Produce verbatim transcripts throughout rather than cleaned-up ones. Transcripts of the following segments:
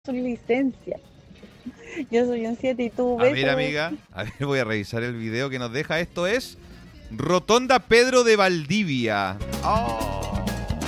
su licencia. Yo soy un siete y tú, A ver, amiga, a ver, voy a revisar el video que nos deja. Esto es Rotonda Pedro de Valdivia. Oh.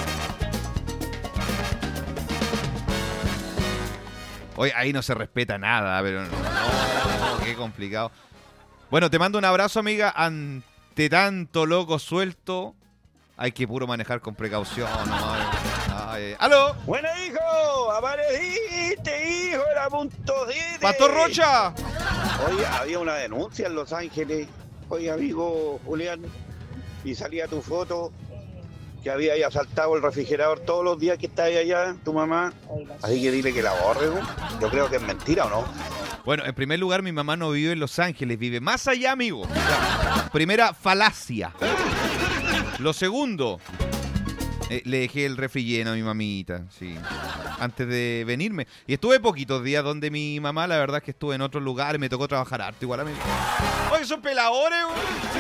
Oye, ahí no se respeta nada, pero no, no, qué complicado. Bueno, te mando un abrazo, amiga. Ante tanto loco suelto, hay que puro manejar con precaución. ¿No? Ay, ¡aló! ¡Buena, hijo! ¡Apareciste, hijo! ¡Era punto siete! ¡Pastor Rocha! Oye, había una denuncia en Los Ángeles. Oye, amigo Julián, y salía tu foto que había ahí asaltado el refrigerador todos los días que está ahí allá, tu mamá. Así que dile que la borre, ¿no? Yo creo que es mentira, ¿o no? Bueno, en primer lugar, mi mamá no vive en Los Ángeles, vive más allá, amigo. Primera falacia. Lo segundo, eh, le dejé el refri lleno a mi mamita, sí, antes de venirme. Y estuve poquitos días donde mi mamá, la verdad es que estuve en otro lugar, me tocó trabajar harto igual a mí. Oye, son peladores, güey.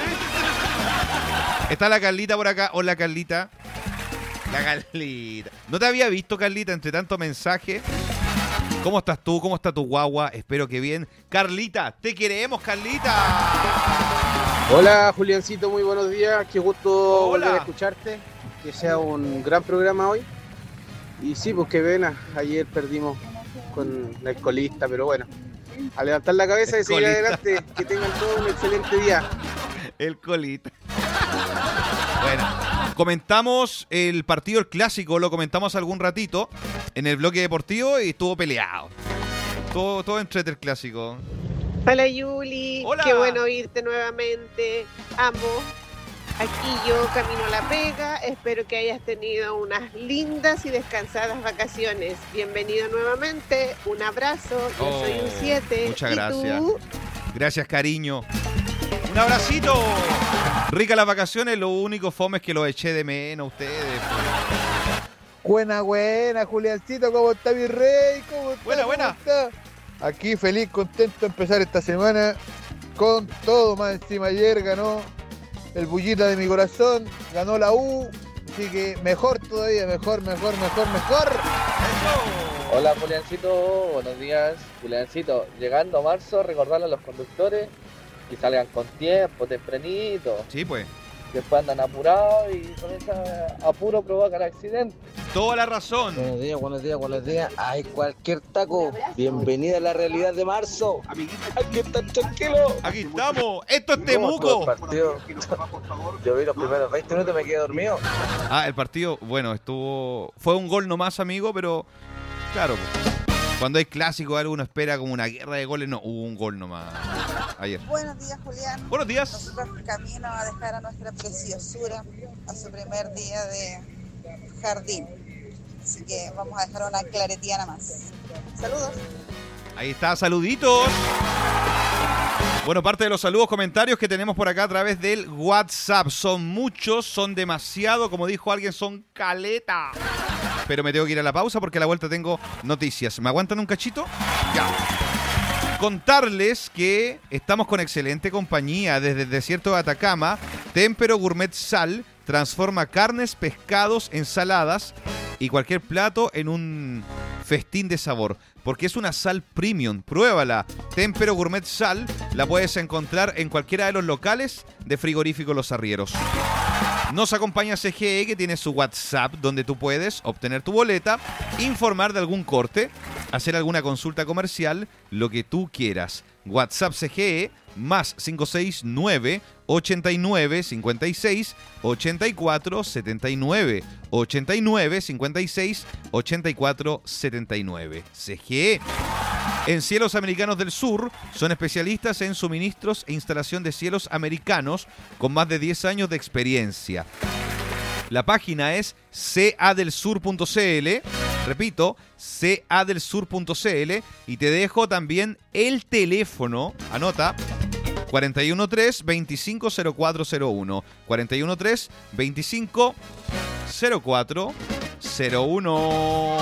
¿Sí? Está la Carlita por acá. Hola, Carlita. La Carlita. No te había visto, Carlita, entre tanto mensaje. ¿Cómo estás tú? ¿Cómo está tu guagua? Espero que bien. Carlita, te queremos, Carlita. Hola, Juliancito, muy buenos días. Qué gusto Hola. volver a escucharte. Que sea un gran programa hoy. Y sí, pues qué pena. Ayer perdimos con la escolista, pero bueno. A levantar la cabeza y seguir adelante. Que tengan todos un excelente día. El colita. Bueno, comentamos el partido, el clásico, lo comentamos algún ratito en el bloque deportivo y estuvo peleado. Todo, todo entre el clásico. Hola, Yuli. Hola. Qué bueno oírte nuevamente. Amo. Aquí yo camino a la pega. Espero que hayas tenido unas lindas y descansadas vacaciones. Bienvenido nuevamente. Un abrazo. Yo Oh, soy un siete. muchas ¿Y gracias. tú? Gracias, cariño. Un abracito. Ricas las vacaciones, lo único fome es que lo eché de menos a ustedes. Buena, buena, Juliancito, ¿cómo está mi rey? ¿Cómo está? Buena, ¿Cómo buena. está? Aquí feliz, contento de empezar esta semana con todo. Más encima ayer ganó el bullita de mi corazón, ganó la U, así que mejor todavía, mejor, mejor, mejor, mejor. Hola, Juliancito, buenos días. Juliancito, llegando a marzo, recordarle a los conductores que salgan con tiempo, tempranito. Sí, pues. Después andan apurados y con ese apuro provocan accidentes. Toda la razón. Buenos días, buenos días, buenos días. Hay cualquier taco. Bienvenida a la realidad de marzo. Aquí están tranquilos. Aquí estamos. Esto es ¿Cómo estuvo Temuco. el partido? Yo vi los primeros veinte minutos y me quedé dormido. Ah, el partido, bueno, estuvo... Fue un gol nomás, amigo, pero... Claro, pues, cuando hay clásico, algo uno espera como una guerra de goles. No, hubo un gol nomás ayer. Buenos días, Julián. Buenos días. Nosotros camino a dejar a nuestra preciosura a su primer día de jardín. Así que vamos a dejar una claretiana más. Saludos. Ahí está, saluditos. Bueno, parte de los saludos, comentarios que tenemos por acá a través del WhatsApp. Son muchos, son demasiado, como dijo alguien, son caleta. Pero me tengo que ir a la pausa porque a la vuelta tengo noticias. ¿Me aguantan un cachito? Ya. Contarles que estamos con excelente compañía desde el desierto de Atacama. Tempero Gourmet Sal transforma carnes, pescados, ensaladas y cualquier plato en un festín de sabor. Porque es una sal premium. Pruébala. Tempero Gourmet Sal la puedes encontrar en cualquiera de los locales de Frigorífico Los Arrieros. Nos acompaña C G E, que tiene su WhatsApp, donde tú puedes obtener tu boleta, informar de algún corte, hacer alguna consulta comercial, lo que tú quieras. WhatsApp C G E, más cinco seis nueve, ochenta y nueve, cincuenta y seis, ochenta y cuatro, setenta y nueve. ochenta y nueve, cincuenta y seis, ochenta y cuatro, setenta y nueve. C G E. En Cielos Americanos del Sur son especialistas en suministros e instalación de cielos americanos con más de diez años de experiencia. La página es c a del sur punto c l. Repito, c a del sur punto c l. Y te dejo también el teléfono. Anota. cuatro uno tres, veinticinco cero cuatro cero uno. cuatro uno tres, veinticinco cero cuatro cero uno.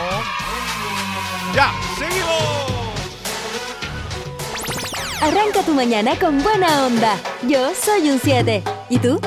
¡Ya! ¡Seguimos! Arranca tu mañana con buena onda. Yo soy un siete. ¿Y tú?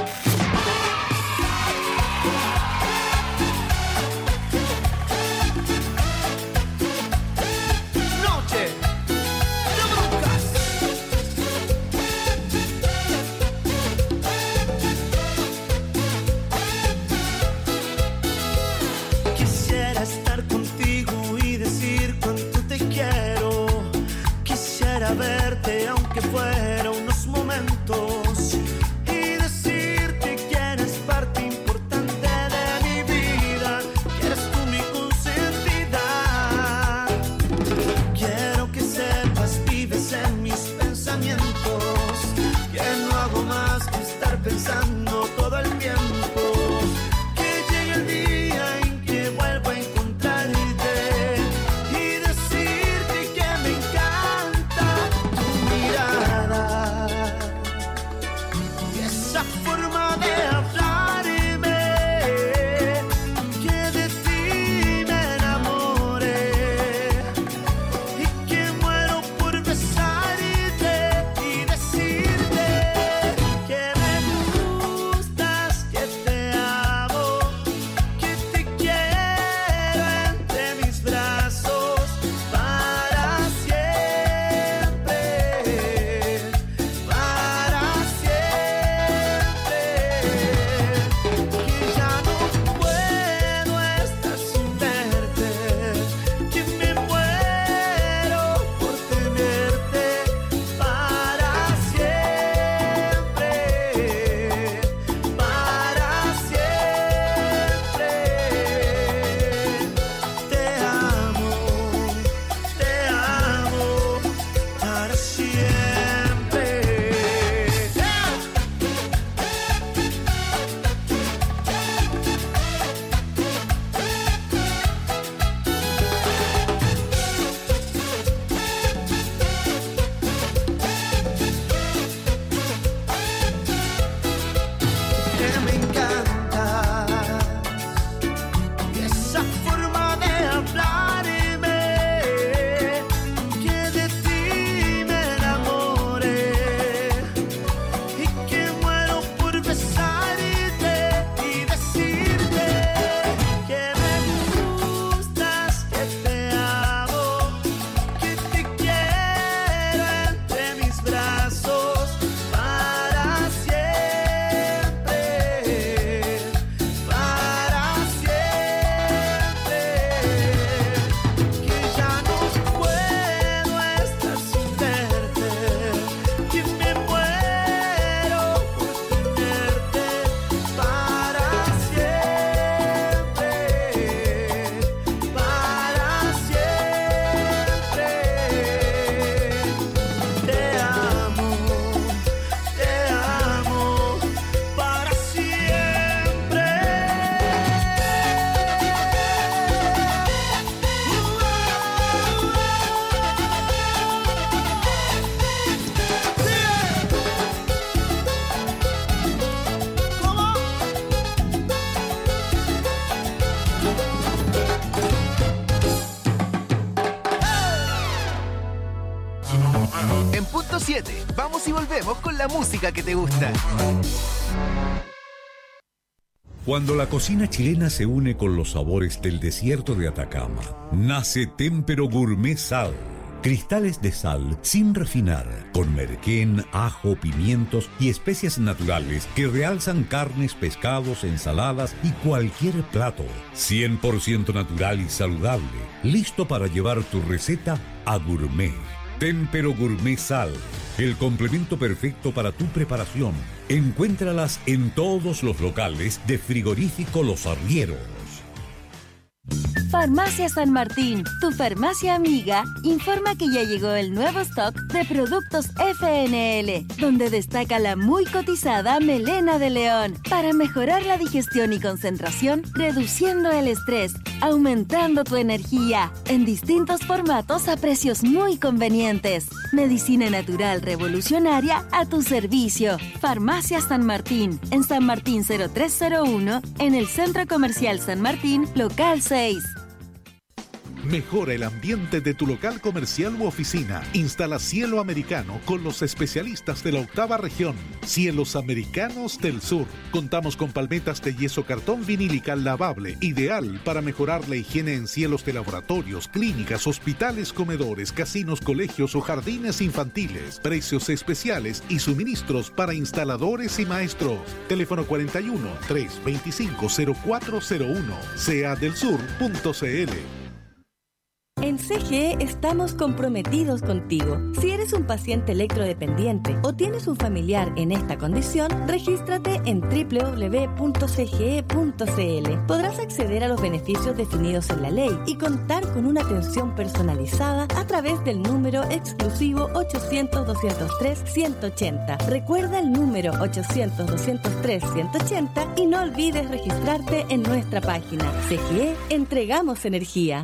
En punto siete, vamos y volvemos con la música que te gusta. Cuando la cocina chilena se une con los sabores del desierto de Atacama, nace Témpero Gourmet Sal. Cristales de sal sin refinar, con merquén, ajo, pimientos y especias naturales que realzan carnes, pescados, ensaladas y cualquier plato. cien por ciento natural y saludable, listo para llevar tu receta a gourmet. Témpero Gourmet Sal, el complemento perfecto para tu preparación. Encuéntralas en todos los locales de Frigorífico Los Arrieros. Farmacia San Martín, tu farmacia amiga, informa que ya llegó el nuevo stock de productos F N L, donde destaca la muy cotizada melena de león, para mejorar la digestión y concentración, reduciendo el estrés, aumentando tu energía, en distintos formatos a precios muy convenientes. Medicina natural revolucionaria a tu servicio. Farmacia San Martín, en San Martín cero tres cero uno, en el Centro Comercial San Martín, local seis. Mejora el ambiente de tu local comercial u oficina. Instala Cielo Americano con los especialistas de la octava región. Cielos Americanos del Sur. Contamos con palmetas de yeso cartón vinílica lavable, ideal para mejorar la higiene en cielos de laboratorios, clínicas, hospitales, comedores, casinos, colegios o jardines infantiles. Precios especiales y suministros para instaladores y maestros. Teléfono cuarenta y uno, trescientos veinticinco, cero cuatro cero uno. sea del sur punto c l. En C G E estamos comprometidos contigo. Si eres un paciente electrodependiente o tienes un familiar en esta condición, regístrate en doble u doble u doble u punto c g e punto c l. Podrás acceder a los beneficios definidos en la ley y contar con una atención personalizada a través del número exclusivo ochocientos, doscientos tres, ciento ochenta. Recuerda el número ochocientos, doscientos tres, ciento ochenta y no olvides registrarte en nuestra página. C G E, entregamos energía.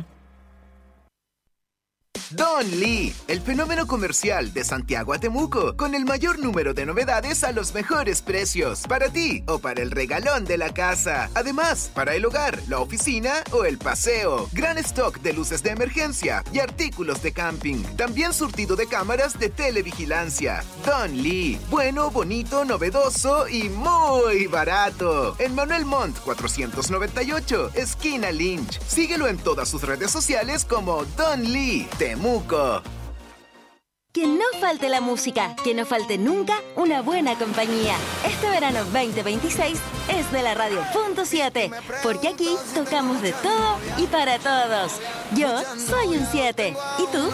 Don Lee, el fenómeno comercial de Santiago a Temuco, con el mayor número de novedades a los mejores precios, para ti o para el regalón de la casa. Además, para el hogar, la oficina o el paseo. Gran stock de luces de emergencia y artículos de camping. También surtido de cámaras de televigilancia. Don Lee, bueno, bonito, novedoso y muy barato. En Manuel Montt cuatrocientos noventa y ocho, esquina Lynch. Síguelo en todas sus redes sociales como Don Lee Temuco. Que no falte la música, que no falte nunca una buena compañía. Este verano veinte veintiséis es de la radio punto siete, porque aquí tocamos de todo y para todos. Yo soy un siete. ¿Y tú?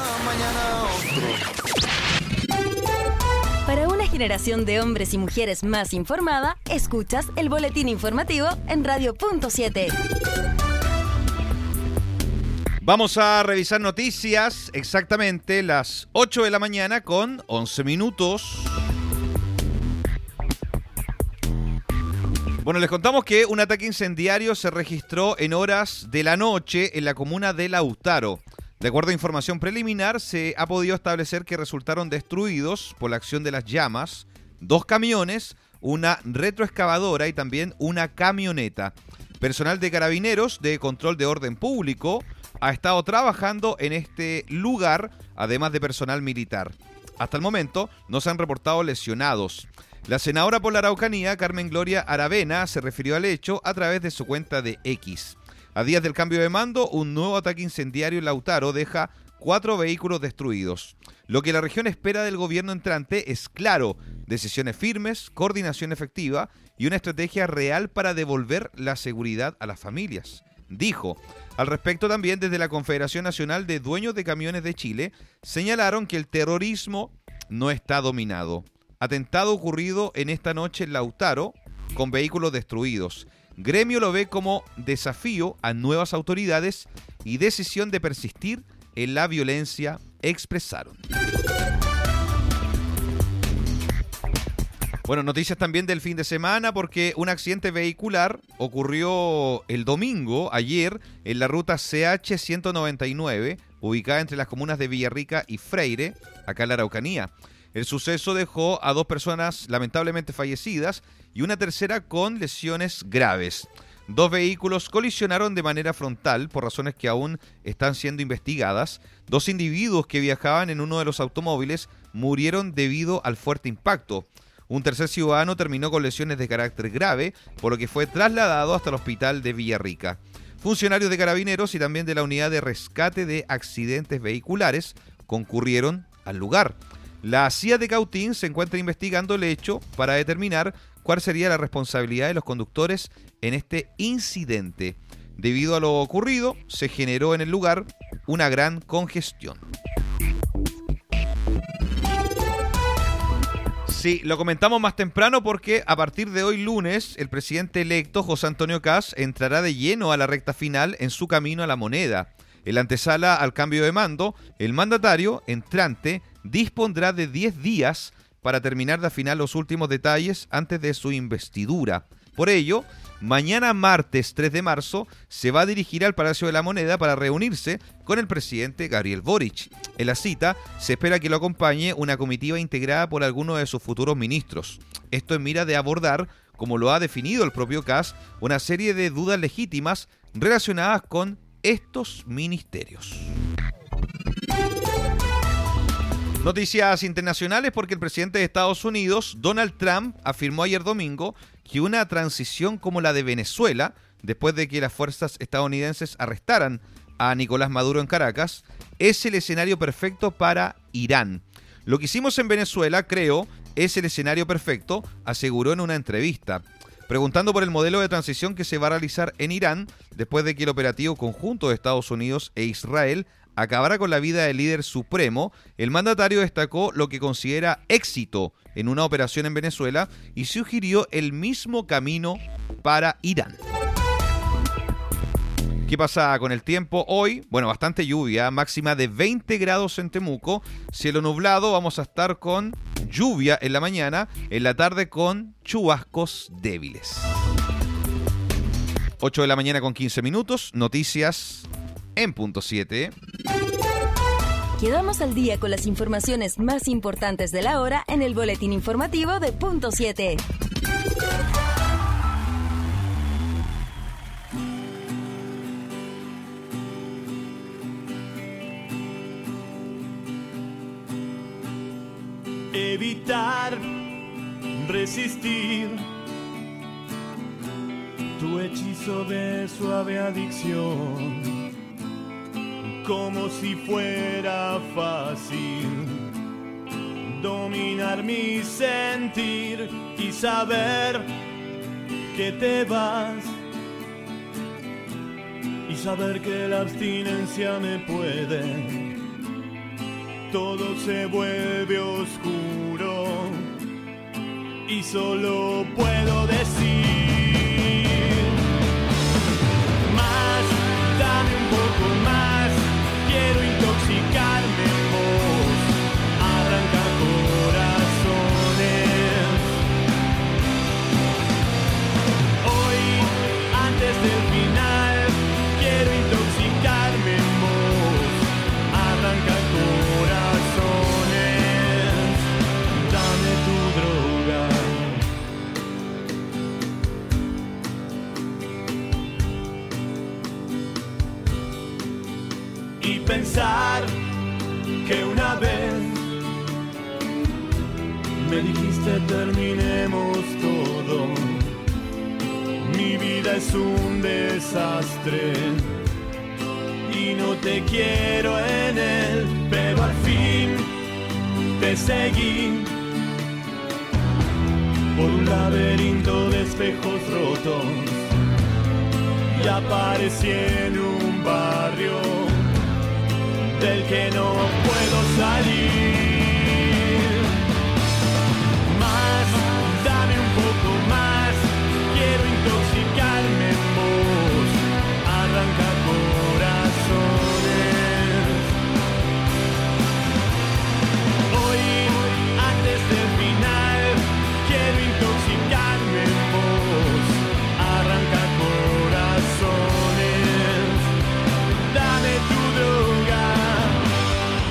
Para una generación de hombres y mujeres más informada, escuchas el boletín informativo en radio punto siete. Vamos a revisar noticias, exactamente las ocho de la mañana con once minutos. Bueno, les contamos que un ataque incendiario se registró en horas de la noche en la comuna de Lautaro. De acuerdo a información preliminar, se ha podido establecer que resultaron destruidos por la acción de las llamas dos camiones, una retroexcavadora y también una camioneta. Personal de Carabineros de Control de Orden Público ha estado trabajando en este lugar, además de personal militar. Hasta el momento no se han reportado lesionados. La senadora por la Araucanía, Carmen Gloria Aravena, se refirió al hecho a través de su cuenta de X. A días del cambio de mando, un nuevo ataque incendiario en Lautaro deja cuatro vehículos destruidos. Lo que la región espera del gobierno entrante es claro, decisiones firmes, coordinación efectiva y una estrategia real para devolver la seguridad a las familias, dijo. Al respecto también, desde la Confederación Nacional de Dueños de Camiones de Chile, señalaron que el terrorismo no está dominado. Atentado ocurrido en esta noche en Lautaro, con vehículos destruidos. Gremio lo ve como desafío a nuevas autoridades y decisión de persistir en la violencia, expresaron. Bueno, noticias también del fin de semana porque un accidente vehicular ocurrió el domingo, ayer, en la ruta C H ciento noventa y nueve, ubicada entre las comunas de Villarrica y Freire, acá en la Araucanía. El suceso dejó a dos personas lamentablemente fallecidas y una tercera con lesiones graves. Dos vehículos colisionaron de manera frontal por razones que aún están siendo investigadas. Dos individuos que viajaban en uno de los automóviles murieron debido al fuerte impacto. Un tercer ciudadano terminó con lesiones de carácter grave, por lo que fue trasladado hasta el hospital de Villarrica. Funcionarios de Carabineros y también de la Unidad de Rescate de Accidentes Vehiculares concurrieron al lugar. La C I A de Cautín se encuentra investigando el hecho para determinar cuál sería la responsabilidad de los conductores en este incidente. Debido a lo ocurrido, se generó en el lugar una gran congestión. Sí, lo comentamos más temprano porque a partir de hoy lunes, el presidente electo José Antonio Kast entrará de lleno a la recta final en su camino a la moneda. En la antesala al cambio de mando, el mandatario entrante dispondrá de diez días para terminar de afinar los últimos detalles antes de su investidura. Por ello, mañana martes tres de marzo se va a dirigir al Palacio de la Moneda para reunirse con el presidente Gabriel Boric. En la cita se espera que lo acompañe una comitiva integrada por algunos de sus futuros ministros. Esto en mira de abordar, como lo ha definido el propio Kast, una serie de dudas legítimas relacionadas con estos ministerios. Noticias internacionales porque el presidente de Estados Unidos, Donald Trump, afirmó ayer domingo que una transición como la de Venezuela, después de que las fuerzas estadounidenses arrestaran a Nicolás Maduro en Caracas, es el escenario perfecto para Irán. Lo que hicimos en Venezuela, creo, es el escenario perfecto, aseguró en una entrevista. Preguntando por el modelo de transición que se va a realizar en Irán, después de que el operativo conjunto de Estados Unidos e Israel acabará con la vida del líder supremo, el mandatario destacó lo que considera éxito en una operación en Venezuela y sugirió el mismo camino para Irán. ¿Qué pasa con el tiempo hoy? Bueno, bastante lluvia, máxima de veinte grados en Temuco, cielo nublado, vamos a estar con lluvia en la mañana, en la tarde con chubascos débiles. ocho de la mañana con quince minutos, noticias en punto siete. Quedamos al día con las informaciones más importantes de la hora en el boletín informativo de punto siete. Evitar, resistir tu hechizo de suave adicción, como si fuera fácil dominar mi sentir y saber que te vas, y saber que la abstinencia me puede. Todo se vuelve oscuro y solo puedo decir más, dame un poco más, quiero intoxicarme en vos, arranca corazones. Hoy, antes del final, quiero intoxicarme en vos, arranca corazones. Pensar que una vez me dijiste terminemos todo, mi vida es un desastre y no te quiero en él, pero al fin te seguí por un laberinto de espejos rotos y aparecí en un barrio del que no puedo salir. Más, dame un poco más, quiero intoxicarme en vos, arranca corazones. Hoy, antes del final, quiero intoxicarme en vos, arranca corazones. Dame tu droga.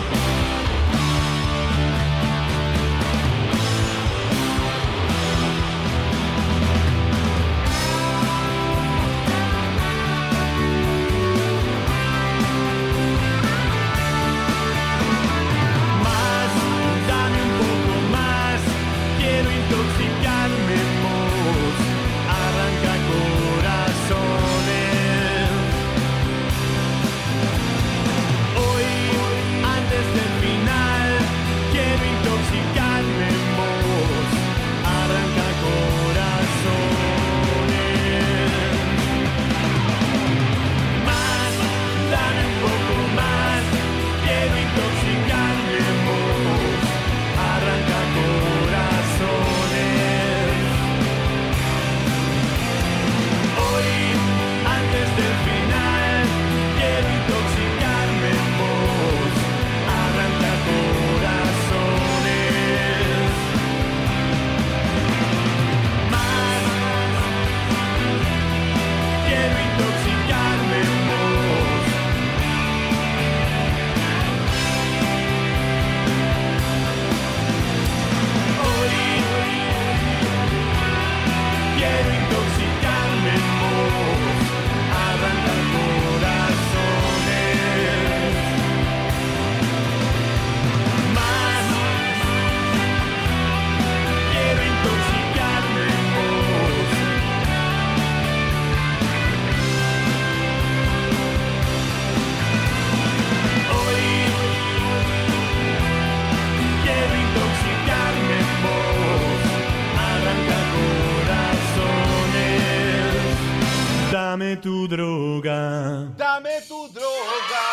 tu droga.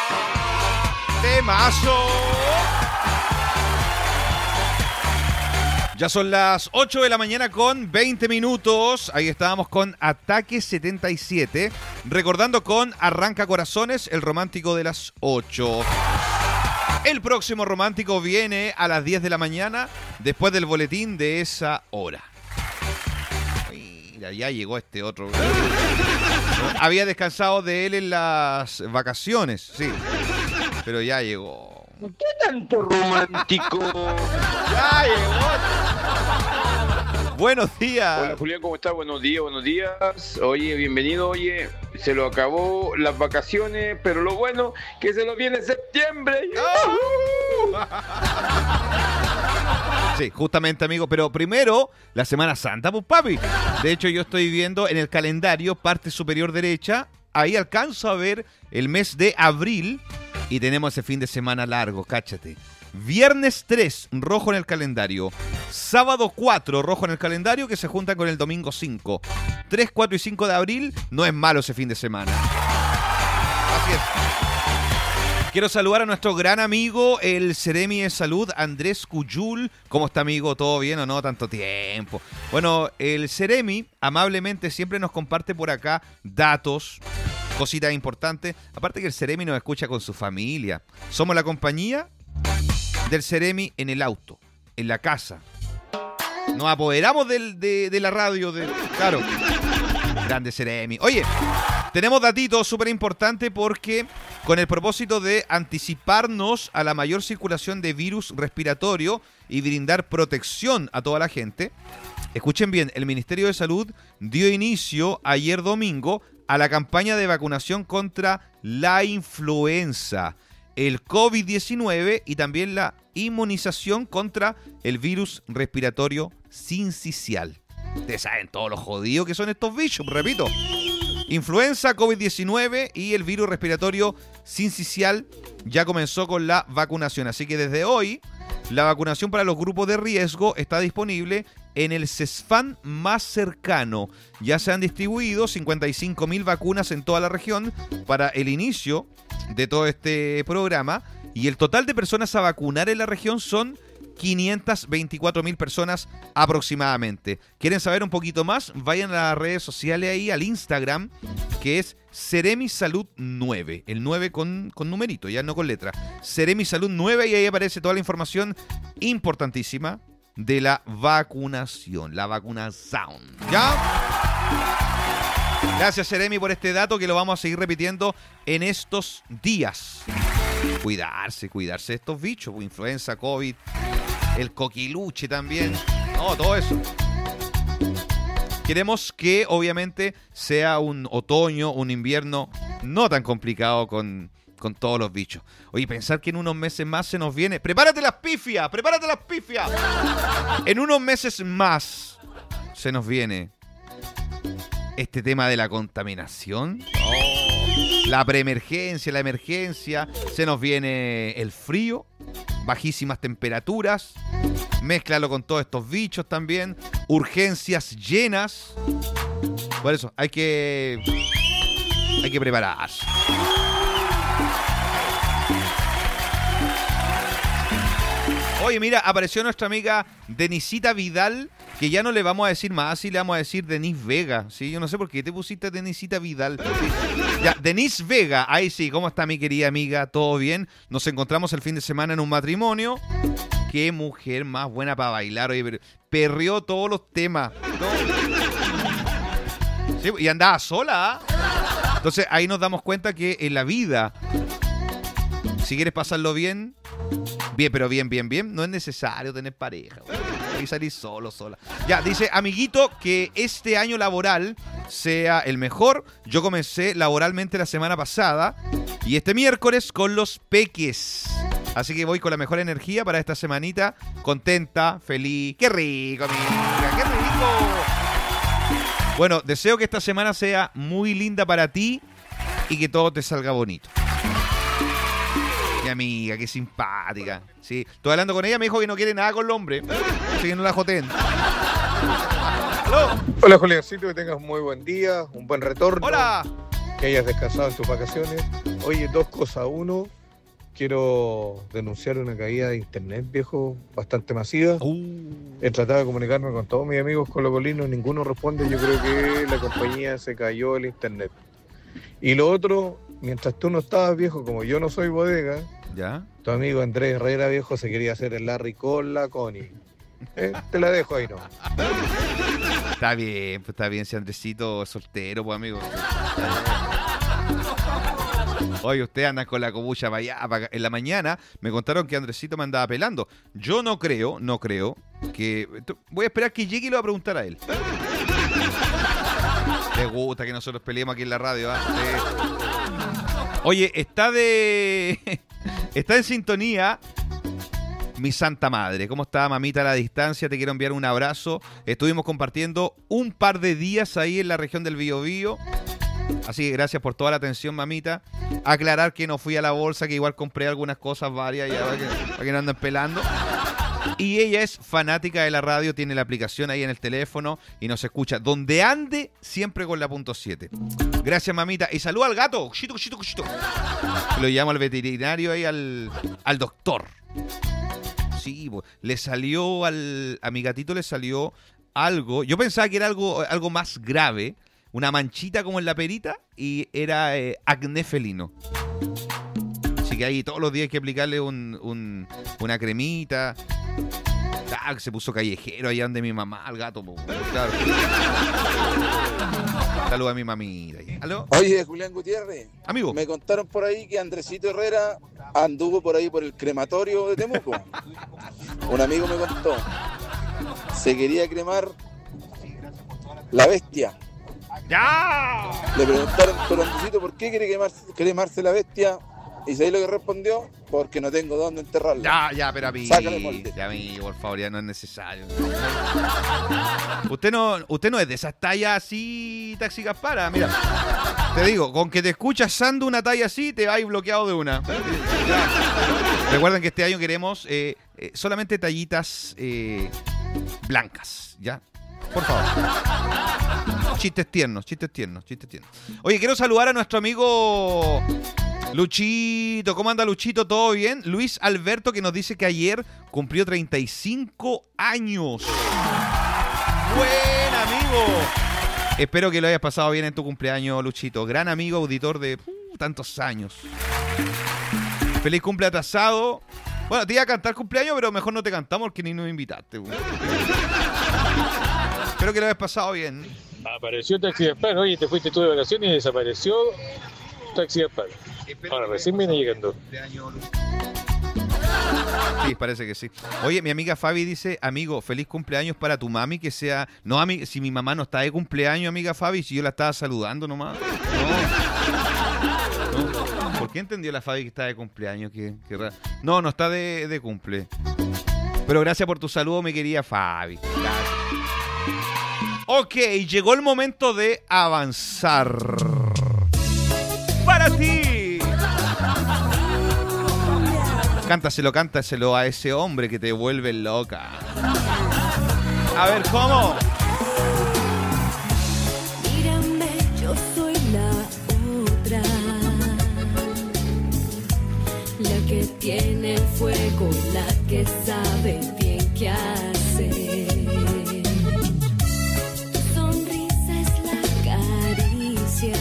Temazo. Ya son las ocho de la mañana con veinte minutos. Ahí estábamos con Ataque setenta y siete. Recordando con Arranca Corazones, el romántico de las ocho. El próximo romántico viene a las diez de la mañana, después del boletín de esa hora. Mira, ya llegó este otro. Había descansado de él en las vacaciones, sí. Pero ya llegó. ¿Qué tanto romántico? Ya llegó. Buenos días. Hola Julián, ¿cómo estás? Buenos días, buenos días. Oye, bienvenido. Oye, se lo acabó las vacaciones, pero lo bueno que se lo viene en septiembre. Sí, justamente, amigo. Pero primero, la Semana Santa, pues, papi. De hecho, yo estoy viendo en el calendario, parte superior derecha, ahí alcanzo a ver el mes de abril y tenemos ese fin de semana largo, cáchate. Viernes tres, rojo en el calendario. Sábado cuatro, rojo en el calendario, que se junta con el domingo cinco. tres, cuatro y cinco de abril, no es malo ese fin de semana. Así es. Quiero saludar a nuestro gran amigo, el Seremi de Salud, Andrés Cuyul. ¿Cómo está, amigo? ¿Todo bien o no? Tanto tiempo. Bueno, el Seremi amablemente siempre nos comparte por acá datos, cositas importantes. Aparte que el Seremi nos escucha con su familia. Somos la compañía del Seremi en el auto, en la casa. Nos apoderamos del, de, de la radio, de, claro. Grande Seremi. Oye, tenemos datitos súper importantes porque con el propósito de anticiparnos a la mayor circulación de virus respiratorio y brindar protección a toda la gente, escuchen bien, el Ministerio de Salud dio inicio ayer domingo a la campaña de vacunación contra la influenza, el COVID diecinueve y también la inmunización contra el virus respiratorio sincicial. Ustedes saben todos los jodidos que son estos bichos, repito. Influenza, COVID diecinueve y el virus respiratorio sincicial ya comenzó con la vacunación. Así que desde hoy, la vacunación para los grupos de riesgo está disponible en el CESFAN más cercano. Ya se han distribuido cincuenta y cinco mil vacunas en toda la región para el inicio de todo este programa. Y el total de personas a vacunar en la región son quinientas veinticuatro mil personas aproximadamente. ¿Quieren saber un poquito más? Vayan a las redes sociales ahí, al Instagram, que es Seremi Salud nueve. El nueve con, con numerito, ya no con letra. Seremi Salud nueve y ahí aparece toda la información importantísima de la vacunación. La vacunación. ¿Ya? Gracias, Seremi, por este dato que lo vamos a seguir repitiendo en estos días. Cuidarse, cuidarse de estos bichos, influenza, COVID, el coquiluche también, no, todo eso. Queremos que obviamente sea un otoño, un invierno no tan complicado con, con todos los bichos. Oye, pensar que en unos meses más se nos viene... ¡Prepárate las pifias! ¡Prepárate las pifias! En unos meses más se nos viene este tema de la contaminación. Oh. La preemergencia, la emergencia, se nos viene el frío, bajísimas temperaturas, mézclalo con todos estos bichos también, urgencias llenas. Por eso hay que, hay que prepararse. Oye, mira, apareció nuestra amiga Denisita Vidal, que ya no le vamos a decir más, así le vamos a decir Denis Vega. Sí, yo no sé por qué te pusiste Denisita Vidal. Ya, Denis Vega, ahí sí, ¿cómo está mi querida amiga? ¿Todo bien? Nos encontramos el fin de semana en un matrimonio. Qué mujer más buena para bailar. Oye, perreó todos los temas. Todo. Sí, y andaba sola. ¿eh? Entonces ahí nos damos cuenta que en la vida, si quieres pasarlo bien, bien, pero bien, bien, bien, no es necesario tener pareja. Y salir solo, sola. Ya, dice, amiguito, que este año laboral sea el mejor. Yo comencé laboralmente la semana pasada y este miércoles con los peques. Así que voy con la mejor energía para esta semanita. Contenta, feliz. ¡Qué rico, amiga! ¡Qué rico! Bueno, deseo que esta semana sea muy linda para ti y que todo te salga bonito. Mi amiga, qué simpática. Sí, estoy hablando con ella, me dijo que no quiere nada con el hombre. Así que no la joteen. Hola, Juliancito, que tengas muy buen día, un buen retorno. Hola. que hayas descansado en tus vacaciones. Oye, dos cosas. Uno, quiero denunciar una caída de internet, viejo, bastante masiva. Uh. He tratado de comunicarme con todos mis amigos colocolinos, ninguno responde. Yo creo que la compañía se cayó el internet. Y lo otro, mientras tú no estabas, viejo, como yo no soy bodega, ¿ya? Tu amigo Andrés Herrera, viejo, se quería hacer el Larry con la Connie. Eh, te la dejo ahí, ¿no? Está bien, pues está bien, si Andresito es soltero, pues amigo. Oye, ustedes andan con la cobucha para allá, para acá. En la mañana me contaron que Andresito me andaba pelando. Yo no creo, no creo que... Voy a esperar que llegue y lo voy a preguntar a él. Le gusta que nosotros peleemos aquí en la radio, ¿eh? Sí. Oye, está de... está en sintonía mi santa madre. ¿Cómo está, mamita, a la distancia? Te quiero enviar un abrazo. Estuvimos compartiendo un par de días ahí en la región del Biobío. Así que gracias por toda la atención, mamita. Aclarar que no fui a la bolsa, que igual compré algunas cosas varias ya, para, que, para que no anden pelando. Y ella es fanática de la radio, tiene la aplicación ahí en el teléfono y nos escucha donde ande, siempre con la punto siete. Gracias, mamita. Y saluda al gato. Cuchito, cuchito, cuchito. Lo llamo al veterinario ahí, al, al doctor. Sí, pues, le salió al... A mi gatito le salió algo. Yo pensaba que era algo, algo más grave. Una manchita como en la perita y era eh, acné felino. Así que ahí todos los días hay que aplicarle un, un, una cremita. Ah, se puso callejero allá donde mi mamá, al gato. Po, claro. Saluda a mi mamita. ¿Aló? Oye, Julián Gutiérrez. Amigo. Me contaron por ahí que Andresito Herrera anduvo por ahí por el crematorio de Temuco. Un amigo me contó. Se quería cremar la bestia. ¡Ya! Le preguntaron, pero Andresito, ¿por qué quiere cremarse, cremarse la bestia? Y ¿sabéis lo que respondió? Porque no tengo dónde enterrarla. Ya, ya, pero a mí, Sácale molde. ya, amigo, por favor, ya no es necesario. Usted no, usted no es de esas tallas así, Taxi Gaspara. Mira, te digo, con que te escuchas Sando una talla así, te vais bloqueado de una. Recuerden que este año queremos eh, eh, solamente tallitas eh, blancas, ¿ya? Por favor. Chistes tiernos, chistes tiernos, chistes tiernos. Oye, quiero saludar a nuestro amigo Luchito. ¿Cómo anda, Luchito? ¿Todo bien? Luis Alberto, que nos dice que ayer cumplió treinta y cinco años. Buen amigo. Espero que lo hayas pasado bien en tu cumpleaños, Luchito. Gran amigo, auditor de uh, tantos años. Feliz cumple atrasado. Bueno, te iba a cantar cumpleaños, pero mejor no te cantamos porque ni nos invitaste. Espero que lo hayas pasado bien. Apareció Taxi Gaspar. Oye, te fuiste tú de vacaciones y desapareció Taxi Gaspar. Ahora recién viene llegando. Sí, parece que sí. Oye, mi amiga Fabi dice, amigo, feliz cumpleaños para tu mami, que sea... No, ami... si mi mamá no está de cumpleaños, amiga Fabi, si yo la estaba saludando nomás. No. No. ¿Por qué entendió la Fabi que está de cumpleaños? Qué, qué raro. No, no está de, de cumple. Pero gracias por tu saludo, mi querida Fabi. Gracias. Ok, llegó el momento de avanzar. ¡Para ti! Cántaselo, cántaselo a ese hombre que te vuelve loca. A ver, ¿cómo? Mírame, yo soy la otra, la que tiene el fuego, la que sabe bien qué hacer. Tu sonrisa es la caricia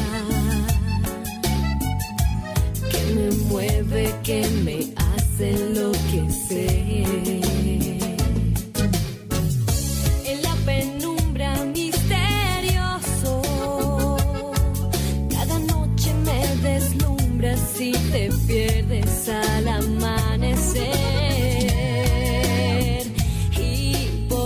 que me mueve, que me hace enloquecer. En la penumbra misterioso, cada noche me deslumbras y te pierdes al amanecer. Y por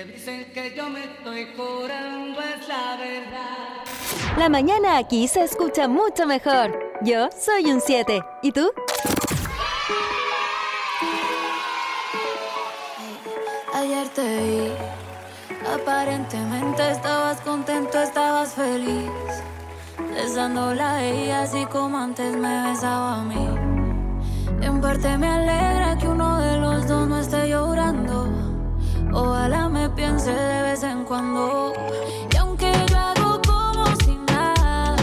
que dicen que yo me estoy curando es la verdad. La mañana aquí se escucha mucho mejor. Yo soy un siete. ¿Y tú? Ayer te vi, aparentemente estabas contento, estabas feliz, besándola a ella así como antes me besaba a mí. En parte me alegra que uno de los dos no esté llorando. Ojalá me piense de vez en cuando. Y aunque yo hago como si nada,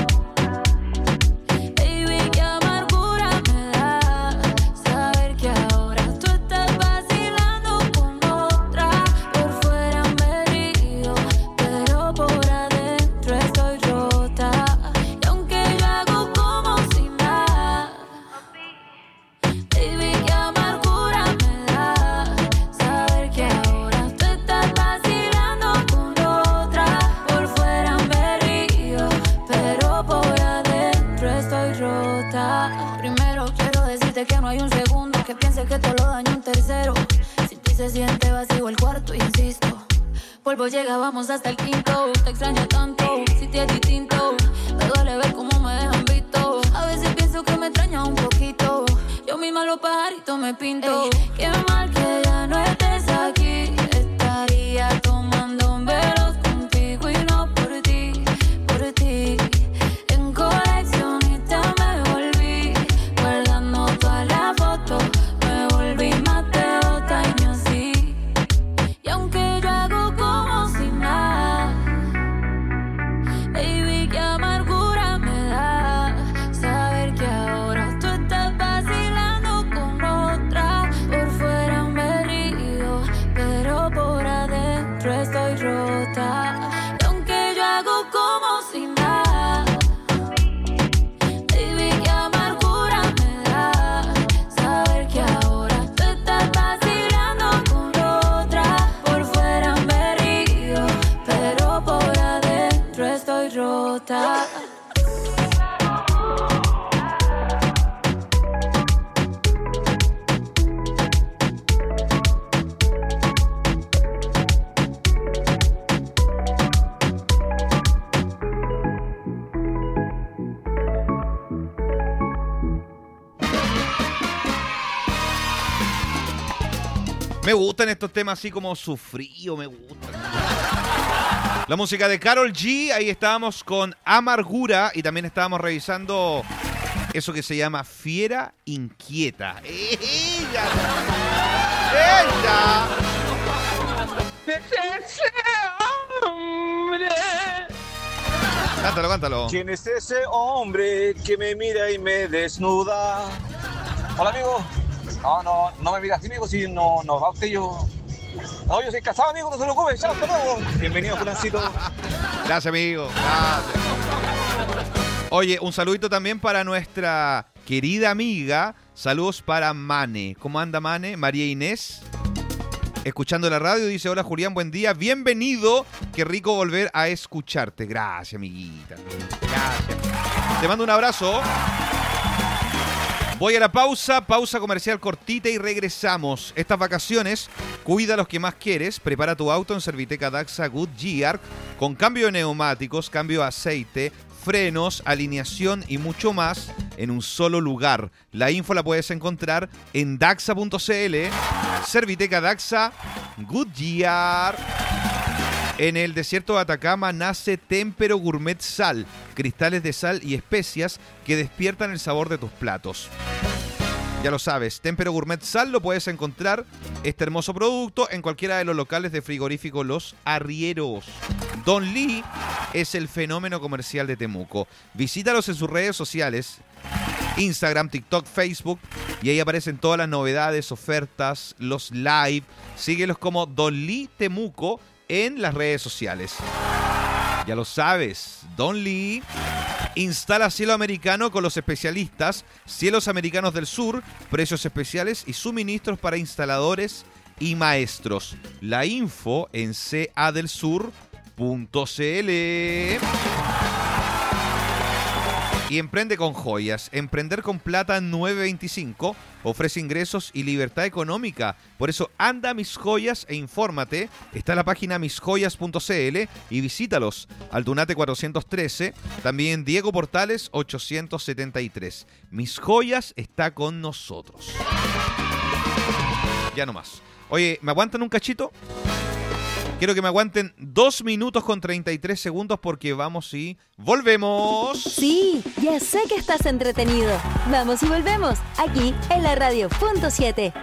baby, qué amargura me da saber que ahora tú estás vacilando con otra. Por fuera me río, pero por adentro estoy rota. Y aunque yo hago como si nada, baby, qué amargura me da saber que ahora tú estás vacilando con otra. Por fuera me río, pero por adentro estoy rota. Primero quiero decirte que no hay un segundo que piense que te lo daño un tercero. Si ti se siente vacío el cuarto, insisto, polvo llega, vamos hasta el quinto. Te extraño tanto, si te es distinto. Me duele ver cómo me dejan visto. A veces pienso que me extraña un poquito. Yo misma los pajaritos me pinto. Ey, qué mal que ya no estés aquí. Estaría tomando velos contigo y no por ti, por ti. En coleccionista me volví, guardando todas las fotos. Me volví más de otaño así. Y aunque yo hago como si nada, baby, qué amargura me da saber que ahora tú estás vacilando con otra. Por fuera me río, pero por adentro estoy rota. Y aunque yo hago como si nada, baby, qué amargura me da saber que ahora tú estás vacilando con otra. Por fuera me río, pero por adentro estoy rota. Me gustan estos temas así como sufrido, me gustan. La música de Karol G, ahí estábamos con Amargura y también estábamos revisando eso que se llama Fiera Inquieta. ¡Ella! ¡Ella! Cántalo, cántalo. ¿Quién es ese hombre que me mira y me desnuda? Hola, amigo. No, no, no me mira así, amigo, si no, no va usted, yo... No, yo soy casado, amigo, no se lo come, chao, hasta luego. Bienvenido, Julancito. Gracias, amigo. Gracias. Oye, un saludito también para nuestra querida amiga. Saludos para Mane. ¿Cómo anda, Mane? María Inés. Escuchando la radio, dice: hola, Julián, buen día. Bienvenido. Qué rico volver a escucharte. Gracias, amiguita. Gracias. Te mando un abrazo. Voy a la pausa, pausa comercial cortita y regresamos. Estas vacaciones, cuida a los que más quieres. Prepara tu auto en Serviteca Daxa Goodyear con cambio de neumáticos, cambio de aceite, frenos, alineación y mucho más en un solo lugar. La info la puedes encontrar en daxa punto cl. Serviteca Daxa Goodyear. En el desierto de Atacama nace Témpero Gourmet Sal, cristales de sal y especias que despiertan el sabor de tus platos. Ya lo sabes, Témpero Gourmet Sal lo puedes encontrar, este hermoso producto, en cualquiera de los locales de frigorífico Los Arrieros. Don Lee es el fenómeno comercial de Temuco. Visítalos en sus redes sociales, Instagram, TikTok, Facebook, y ahí aparecen todas las novedades, ofertas, los live. Síguelos como Don Lee Temuco en las redes sociales. Ya lo sabes, Don Lee instala cielo americano con los especialistas Cielos Americanos del Sur, precios especiales y suministros para instaladores y maestros. La info en c a del sur punto c l. y emprende con joyas. Emprender con Plata nueve veinticinco ofrece ingresos y libertad económica. Por eso anda a Mis Joyas e infórmate. Está en la página mis joyas punto c l y visítalos. Aldunate cuatrocientos trece, también Diego Portales ochocientos setenta y tres. Mis Joyas está con nosotros. Ya no más. Oye, ¿me aguantan un cachito? Quiero que me aguanten dos minutos con treinta y tres segundos porque vamos y volvemos. Sí, ya sé que estás entretenido. Vamos y volvemos, aquí en la radio punto siete.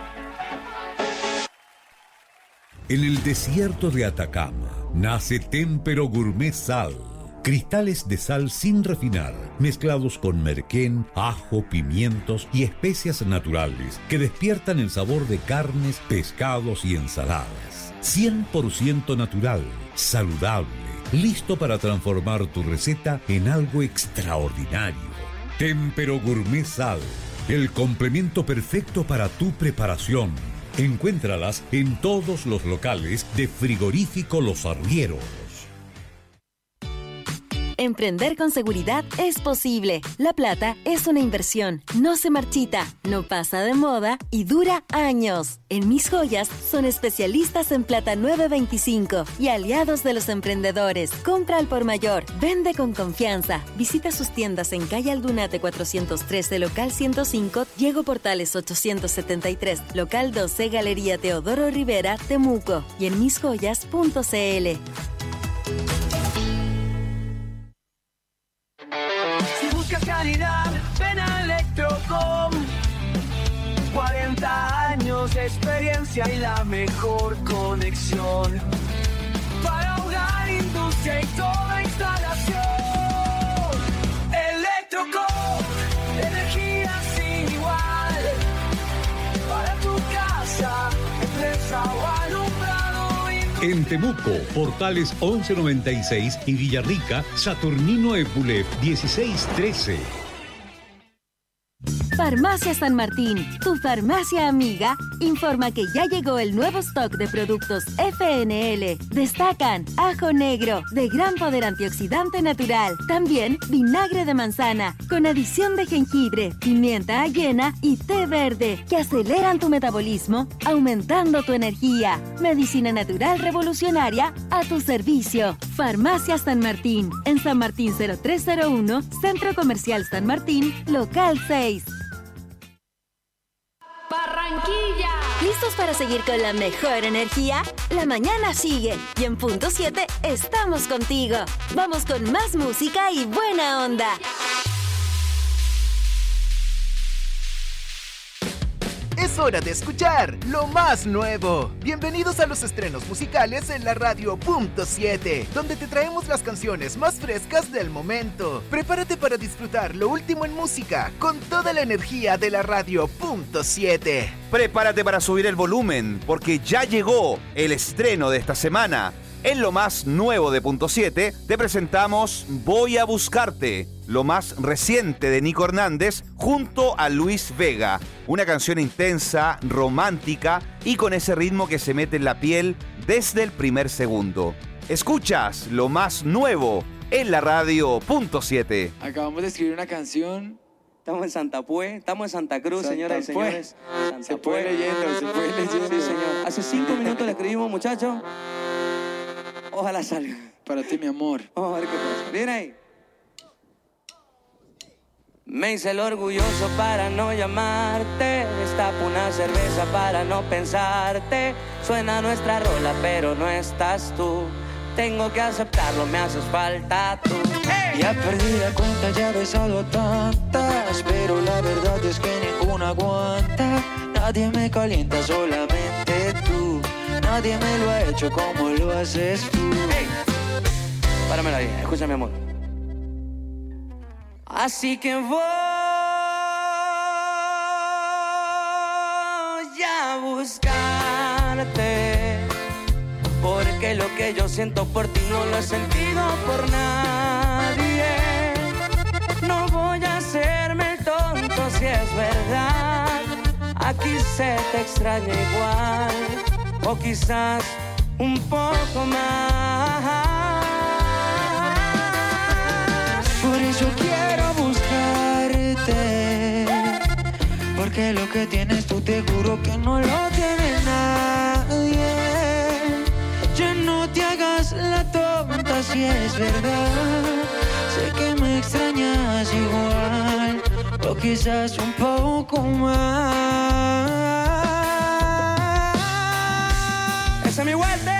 En el desierto de Atacama nace Témpero Gourmet Sal. Cristales de sal sin refinar, mezclados con merquén, ajo, pimientos y especias naturales que despiertan el sabor de carnes, pescados y ensaladas. cien por ciento natural, saludable, listo para transformar tu receta en algo extraordinario. Témpero Gourmet Sal, el complemento perfecto para tu preparación. Encuéntralas en todos los locales de Frigorífico Los Arrieros. Emprender con seguridad es posible. La plata es una inversión, no se marchita, no pasa de moda y dura años. En Mis Joyas son especialistas en plata nueve veinticinco y aliados de los emprendedores. Compra al por mayor, vende con confianza. Visita sus tiendas en calle Aldunate cuatrocientos trece, local ciento cinco, Diego Portales ochocientos setenta y tres, local doce, Galería Teodoro Rivera, Temuco y en mis joyas punto c l. Calidad, ven a Electrocom. cuarenta años de experiencia y la mejor conexión para hogar, industria y toda instalación. Electrocom, energía sin igual para tu casa, empresa o alumbrado. En Temuco, Portales once noventa y seis y Villarrica, Saturnino Epulef dieciséis trece. Farmacia San Martín, tu farmacia amiga, informa que ya llegó el nuevo stock de productos F N L. Destacan ajo negro, de gran poder antioxidante natural. También vinagre de manzana, con adición de jengibre, pimienta ayena y té verde, que aceleran tu metabolismo, aumentando tu energía. Medicina natural revolucionaria a tu servicio. Farmacia San Martín, en San Martín cero tres cero uno, Centro Comercial San Martín, local seis. Barranquilla. ¿Listos para seguir con la mejor energía? La mañana sigue y en punto siete estamos contigo. Vamos con más música y buena onda. Es hora de escuchar lo más nuevo. Bienvenidos a los estrenos musicales en la radio punto siete, donde te traemos las canciones más frescas del momento. Prepárate para disfrutar lo último en música con toda la energía de la radio punto siete. Prepárate para subir el volumen, porque ya llegó el estreno de esta semana. En lo más nuevo de punto siete te presentamos Voy a buscarte, lo más reciente de Nico Hernández junto a Luis Vega. Una canción intensa, romántica y con ese ritmo que se mete en la piel desde el primer segundo. Escuchas lo más nuevo en la radio punto siete. Acabamos de escribir una canción. Estamos en Santa Pue, estamos en Santa Cruz, Santa señoras y señores. Santa se fue leyendo, se fue leyendo. Sí, señor. Hace cinco minutos le escribimos, muchachos. Ojalá salga. Para ti, mi amor. Vamos a ver qué pasa. Bien ahí. Me hice el orgulloso para no llamarte. Destapo una cerveza para no pensarte. Suena nuestra rola, pero no estás tú. Tengo que aceptarlo, me haces falta tú. ¡Hey! Ya perdí la cuenta, ya he besado a tantas, pero la verdad es que ninguna aguanta. Nadie me calienta, solamente tú. Nadie me lo ha hecho como lo haces tú. ¡Hey! Párame la vida, escúchame, amor. Así que voy a buscarte, porque lo que yo siento por ti no lo he sentido por nadie. No voy a hacerme el tonto si es verdad. Aquí se te extraña igual, o quizás un poco más. Por eso quiero buscar Porque lo que tienes tú te juro que no lo tiene nadie. Ya no te hagas la tonta si es verdad. Sé que me extrañas igual, o quizás un poco más. ¡Ese es mi Walter!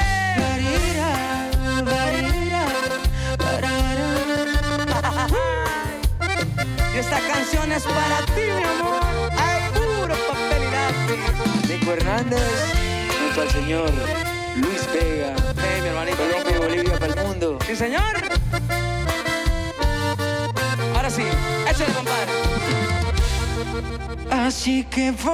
Y esta canción es para ti, mi amor. Ay, puro papel y lápiz. Nico Hernández, junto al señor Luis Vega. Hey, mi hermanito. Colombia y Bolivia para el mundo. Sí, señor. Ahora sí, échale, compadre. Así que voy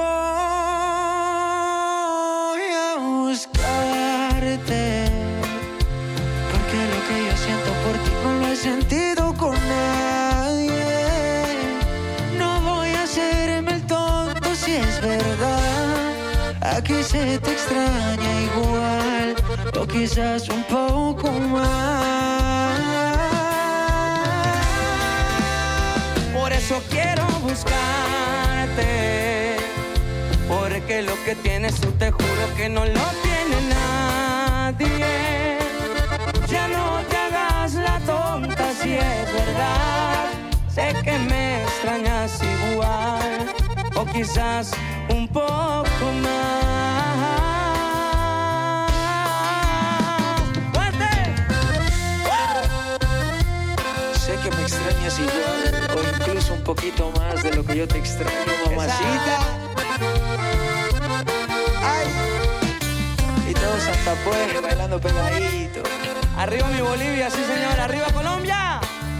a buscarte, porque lo que yo siento por ti no lo he sentido con nadie. No voy a hacerme el tonto si es verdad. Aquí se te extraña igual, o quizás un poco más. Por eso quiero buscarte, porque lo que tienes tú te juro que no lo tiene nadie. Ya no te hagas la tonta si es verdad. Sé que me extrañas igual, o quizás un poco más. ¡Fuerte! Sé que me extrañas igual, o incluso un poquito más de lo que yo te extraño, mamacita. ¡Ay! Y todos Santa Pues bailando pegadito. Arriba mi Bolivia, sí señor, arriba Colombia.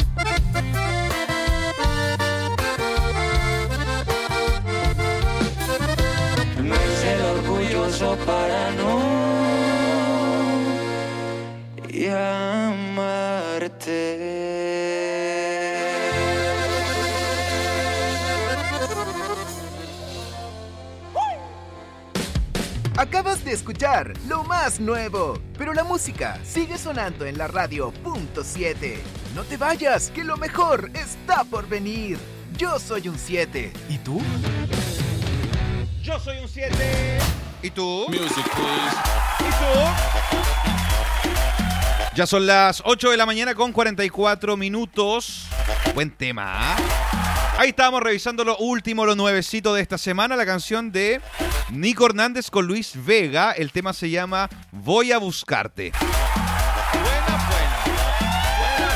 No es el orgulloso para no llamarte. Acabas de escuchar lo más nuevo, pero la música sigue sonando en la radio punto siete. No te vayas, que lo mejor está por venir. Yo soy un siete. ¿Y tú? Yo soy un siete. ¿Y tú? Music, please. ¿Y tú? Ya son las ocho de la mañana con cuarenta y cuatro minutos. Buen tema, ¿eh? Ahí estábamos revisando lo último, lo nuevecito de esta semana, la canción de Nico Hernández con Luis Vega. El tema se llama Voy a buscarte. Buena, buena. Buena,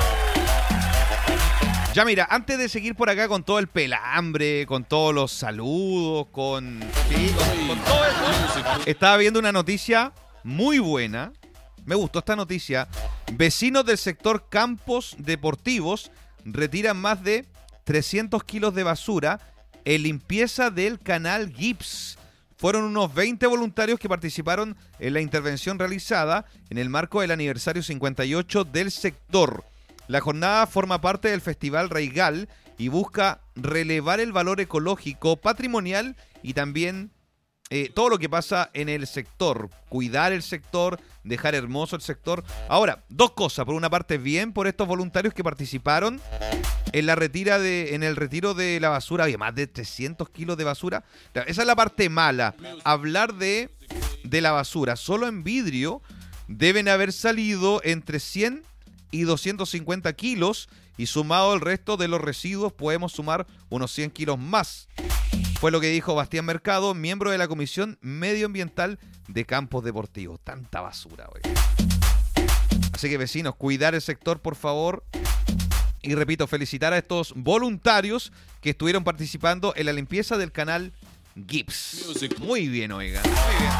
buena. Ya mira, antes de seguir por acá con todo el pelambre, con todos los saludos, con, sí, con, con todo eso, estaba viendo una noticia muy buena. Me gustó esta noticia. Vecinos del sector Campos Deportivos retiran más de trescientos kilos de basura en limpieza del canal Gibbs. Fueron unos veinte voluntarios que participaron en la intervención realizada en el marco del aniversario cincuenta y ocho del sector. La jornada forma parte del Festival Raigal y busca relevar el valor ecológico, patrimonial y también eh, todo lo que pasa en el sector. Cuidar el sector, dejar hermoso el sector. Ahora, dos cosas. Por una parte, bien por estos voluntarios que participaron en la retira de, en el retiro de la basura. Había más de trescientos kilos de basura. Esa es la parte mala. Hablar de, de la basura. Solo en vidrio deben haber salido entre cien y doscientos cincuenta kilos. Y sumado el resto de los residuos podemos sumar unos cien kilos más. Fue lo que dijo Bastián Mercado, miembro de la Comisión Medioambiental de Campos Deportivos. Tanta basura, güey. Así que vecinos, cuidar el sector, por favor. Y repito, felicitar a estos voluntarios que estuvieron participando en la limpieza del canal Gibbs. Muy bien, oigan. Muy bien.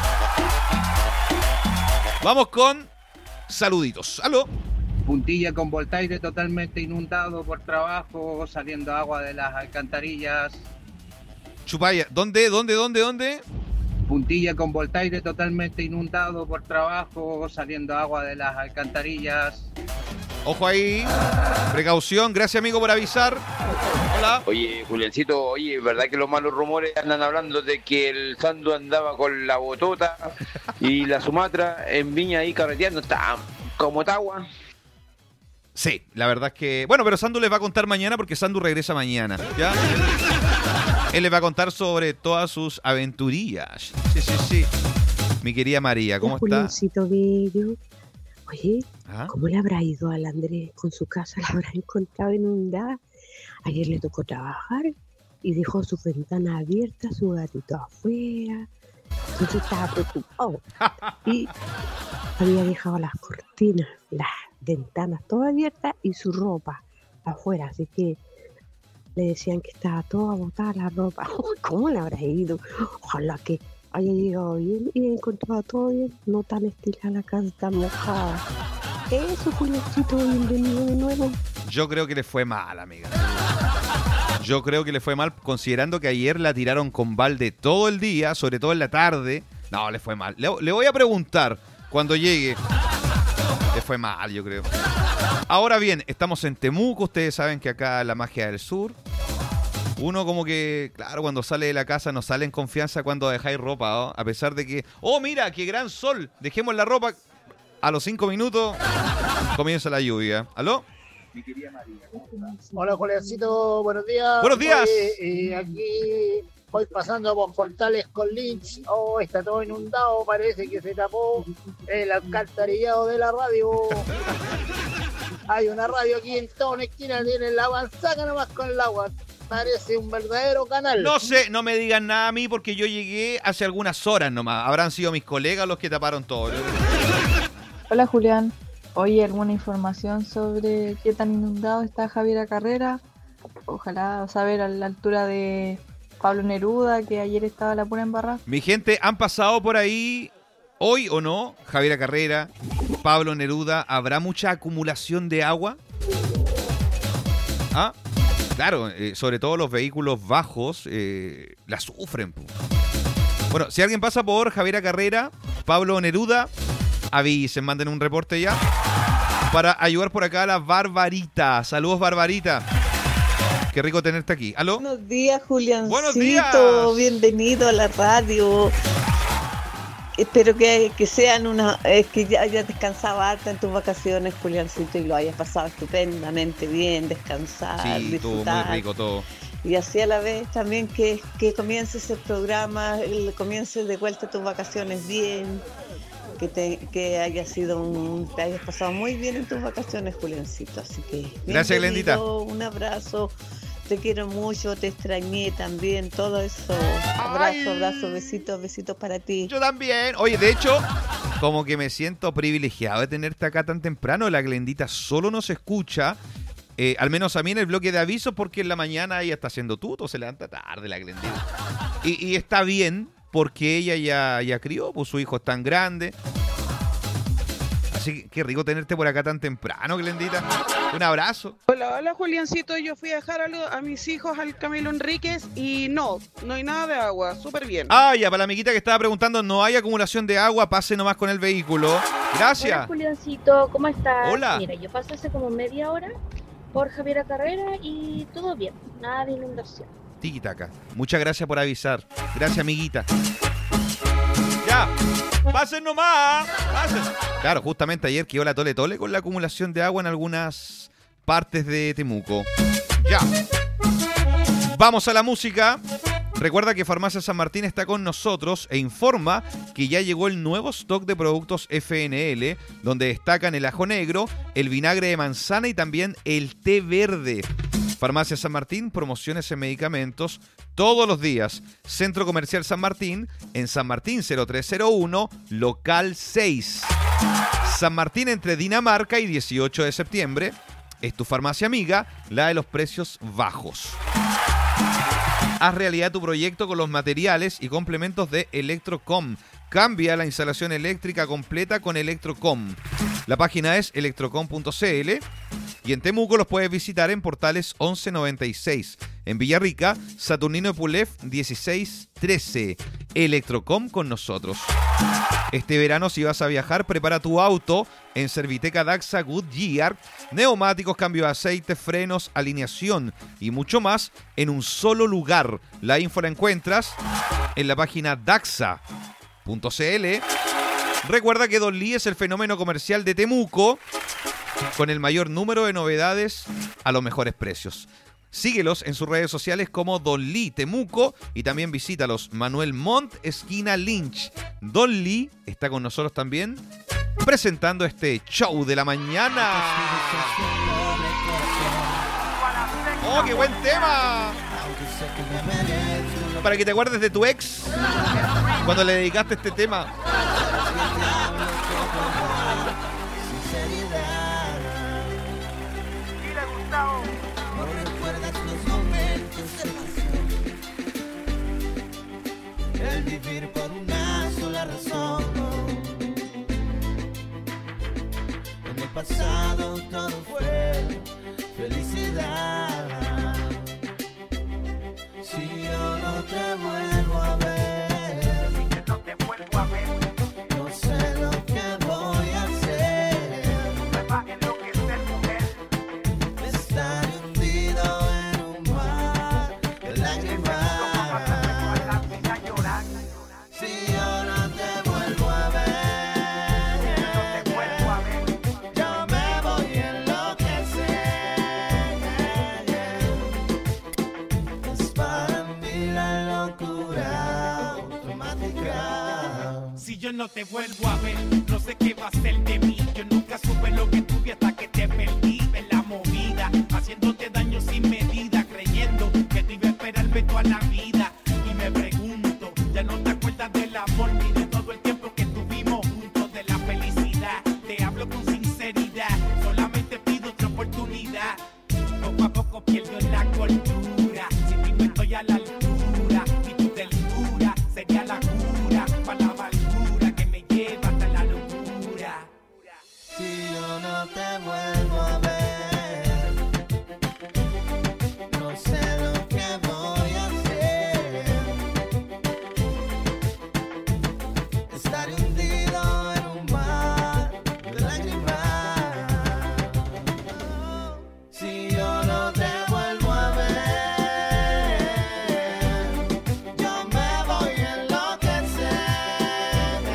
Vamos con saluditos. ¡Aló! Puntilla con Voltaire totalmente inundado por trabajo, saliendo agua de las alcantarillas. Chupaya, ¿dónde, dónde, dónde, dónde? Puntilla con Voltaire totalmente inundado por trabajo, saliendo agua de las alcantarillas. Ojo ahí, precaución, gracias amigo por avisar. Hola. Oye, Juliancito, oye, ¿verdad que los malos rumores andan hablando de que el Sandu andaba con la botota y la Sumatra en Viña ahí carreteando? Está como Tagua. Sí, la verdad es que... Bueno, pero Sandu les va a contar mañana porque Sandu regresa mañana, ¿ya? Él les va a contar sobre todas sus aventurillas. Sí, sí, sí. Mi querida María, ¿cómo está? Juliancito bello. Oye, ¿Ah? ¿cómo le habrá ido al Andrés con su casa? ¿La habrá encontrado inundada? Ayer le tocó trabajar y dejó sus ventanas abiertas, su gatito afuera. Entonces estaba preocupado. Y había dejado las cortinas, las ventanas todas abiertas y su ropa afuera. Así que le decían que estaba toda botada la ropa. ¿Cómo le habrá ido? Ojalá que haya llegado bien y encontrado todo bien. No tan estilada la casa, tan mojada. Eso, Juliancito, bienvenido de nuevo. Yo creo que le fue mal, amiga. Yo creo que le fue mal, considerando que ayer la tiraron con balde todo el día, sobre todo en la tarde. No, le fue mal. Le, le voy a preguntar cuando llegue. Le fue mal, yo creo. Ahora bien, estamos en Temuco. Ustedes saben que acá la magia del sur. Uno como que, claro, cuando sale de la casa no sale en confianza cuando dejáis ropa, ¿no? A pesar de que, oh, mira, qué gran sol. Dejemos la ropa. A los cinco minutos comienza la lluvia. ¿Aló? Mi querida María. Hola, Juliancito, buenos días. Buenos días. Oye, eh, aquí voy pasando por Portales con Lynch. Oh, está todo inundado, parece que se tapó el alcantarillado de la radio. Hay una radio aquí en toda una esquina, tiene la avanzaca nomás con el agua. Parece un verdadero canal. No sé, no me digan nada a mí porque yo llegué hace algunas horas nomás. Habrán sido mis colegas los que taparon todo. Hola, Julián. Oye, ¿alguna información sobre qué tan inundado está Javiera Carrera? Ojalá saber a la altura de Pablo Neruda, que ayer estaba la pura embarrada. Mi gente, ¿han pasado por ahí hoy o no? Javiera Carrera, Pablo Neruda, ¿habrá mucha acumulación de agua? ¿Ah? Claro, eh, sobre todo los vehículos bajos eh, la sufren. Po. Bueno, si alguien pasa por Javiera Carrera, Pablo Neruda, avisen, manden un reporte ya para ayudar por acá a la Barbarita. Saludos, Barbarita. Qué rico tenerte aquí. ¿Aló? Buenos días, Juliancito. Buenos días. Bienvenido a la radio. Espero que, que sean una... Es que ya hayas descansado harta en tus vacaciones, Juliancito, y lo hayas pasado estupendamente bien, descansar, Sí, estuvo muy disfrutar. rico todo. Y así a la vez también que, que comiences el programa, el, comiences de vuelta tus vacaciones bien, que, te, que haya sido un, te hayas pasado muy bien en tus vacaciones, Juliancito. Así que Gracias, Glendita. bienvenido, un abrazo, te quiero mucho, te extrañé también, todo eso. Abrazo, abrazo, besitos, besitos para ti. Yo también. Oye, de hecho, como que me siento privilegiado de tenerte acá tan temprano. La Glendita solo nos escucha. Eh, al menos a mí en el bloque de avisos, porque en la mañana ella está haciendo tuto, se levanta tarde la Glendita. Y, y está bien, porque ella ya, ya crió, pues su hijo es tan grande. Así que qué rico tenerte por acá tan temprano, Glendita. Un abrazo. Hola, hola Juliancito, yo fui a dejar a, lo- a mis hijos al Camilo Enríquez y no, no hay nada de agua, súper bien. Ah, ya, para la amiguita que estaba preguntando, no hay acumulación de agua, pase nomás con el vehículo. Hola, Gracias. Juliancito, ¿cómo estás? Hola. Mira, yo pasé hace como media hora por Javiera Carrera y todo bien, nada de inundación. Tiki-taka. Muchas gracias por avisar. Gracias, amiguita. Ya, pasen nomás. Pasen. Claro, justamente ayer quedó la tole tole con la acumulación de agua en algunas partes de Temuco. Ya. Vamos a la música. Recuerda que Farmacia San Martín está con nosotros e informa que ya llegó el nuevo stock de productos F N L, donde destacan el ajo negro, el vinagre de manzana y también el té verde. Farmacia San Martín, promociones en medicamentos todos los días. Centro Comercial San Martín, en San Martín cero tres cero uno, local seis. San Martín entre Dinamarca y dieciocho de septiembre. Es tu farmacia amiga, la de los precios bajos. Haz realidad tu proyecto con los materiales y complementos de Electrocom. Cambia la instalación eléctrica completa con Electrocom. La página es electrocom punto c l y en Temuco los puedes visitar en Portales once noventa y seis. En Villarrica, Saturnino Epulef dieciséis trece. Electrocom con nosotros. Este verano, si vas a viajar, prepara tu auto en Serviteca Daxa Goodyear. Neumáticos, cambio de aceite, frenos, alineación y mucho más en un solo lugar. La info la encuentras en la página daxa punto c l. Recuerda que Don Lee es el fenómeno comercial de Temuco con el mayor número de novedades a los mejores precios. Síguelos en sus redes sociales como Don Lee Temuco y también visítalos Manuel Montt, esquina Lynch. Don Lee está con nosotros también presentando este show de la mañana. ¡Oh, qué buen tema! Para que te acuerdes de tu ex cuando le dedicaste este tema. Mira, Gustavo. No recuerdas los momentos de pasión, el vivir por una sola razón. En el pasado todo fue felicidad. Si yo no te vuelvo a ver, si yo no te vuelvo a ver, no sé lo que voy a hacer. Me va a enloquecer, mujer. Estar hundido en un mar de lágrimas. Si yo no te vuelvo a ver, si yo no te vuelvo a ver, yo me voy a enloquecer. Es para mí la locura automática. Si yo no te vuelvo a ver, no sé qué va a ser de mí. Yo nunca supe lo que tuve hasta que te perdí en la movida, haciéndote daño sin medida, creyendo que te iba a esperarme toda la vida. Y me pregunto, ya no te acuerdas del amor ni de todo el tiempo que tuvimos juntos, de la felicidad. Te hablo con sinceridad, solamente pido otra oportunidad. Poco a poco pierdo la cordura, si ti no estoy a la altura, y tu ternura sería la cura para la amargura que me lleva hasta la locura. Si yo no te vuelvo a ver, no sé lo que voy a hacer. Estar hundido en un mar de lágrimas. Si yo no te vuelvo a ver, yo me voy a enloquecer.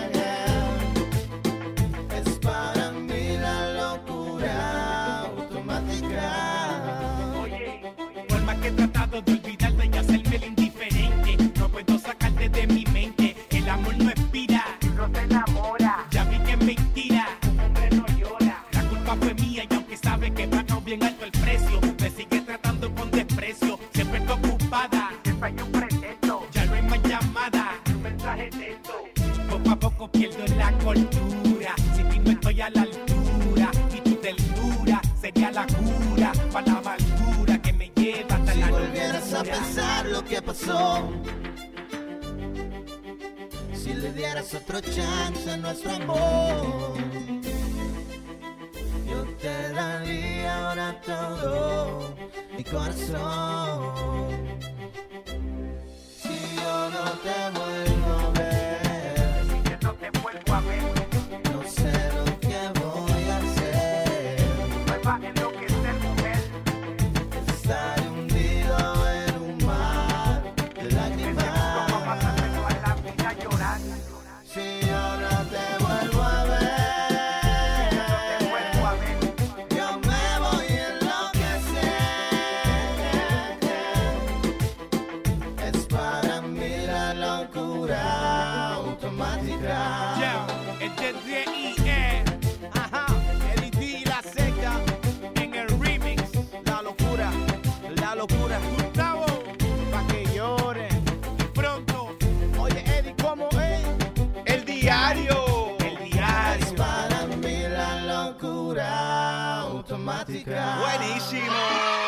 Es para mí la locura automática. Por más que he tratado de olvidarte y hacerme el indiferente, no puedo sacarte de mi mente. El amor no expira, no se enamora. Ya vi que es mentira, un hombre no llora. La culpa fue mía y aunque sabe que pagó bien alto el precio, me sigue tratando con desprecio. Siempre está ocupada, siempre hay un pretexto. Ya no hay más llamada, un mensaje texto. Poco a poco pierdo la cordura, si ti no estoy a la altura, y tu ternura sería la cura para la amargura que me lleva hasta Si la volvieras a locura. pensar lo que pasó, si le dieras otro chance a nuestro amor, yo te daría ahora todo mi corazón. Si yo no te vuelvo a ver, si yo no te vuelvo a ver, no sé lo que voy a hacer. me va a enloquecer, mujer. Estar hundido en un mar de lágrimas. Si yo no te vuelvo a ver, yo me voy a enloquecer. Es para mí la locura automática. Yeah, it's the D I E. Ajá, Eddie D y la secta en el remix. La locura, la locura. Gustavo, pa' que llore. Y pronto, oye Eddie, ¿cómo es? El diario. El diario. Es para mí la locura automática. Buenísimo.